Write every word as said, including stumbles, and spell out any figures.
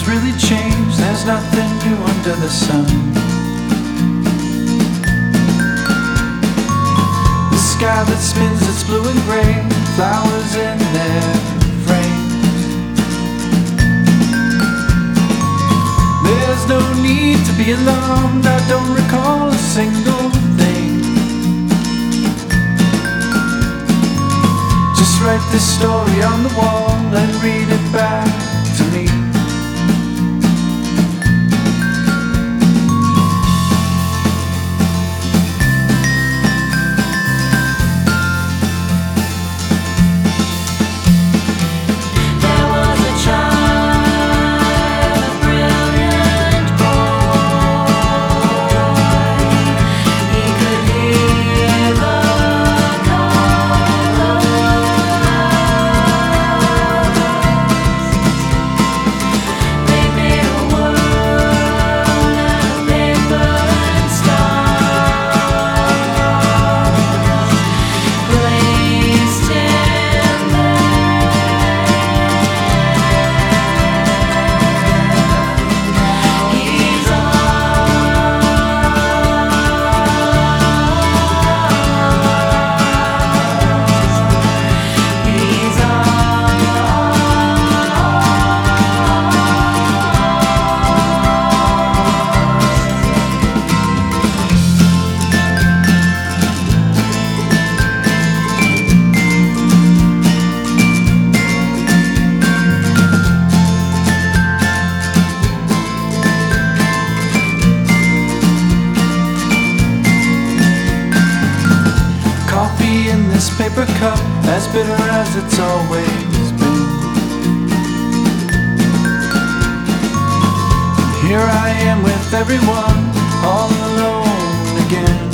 really changed. There's nothing new under the sun. The sky that spins, it's blue and gray, flowers in their frames. There's no need to be alarmed, I don't recall a single thing. Just write this story on the wall and read it back to me. This paper cup, as bitter as it's always been. Here I am with everyone, all alone again.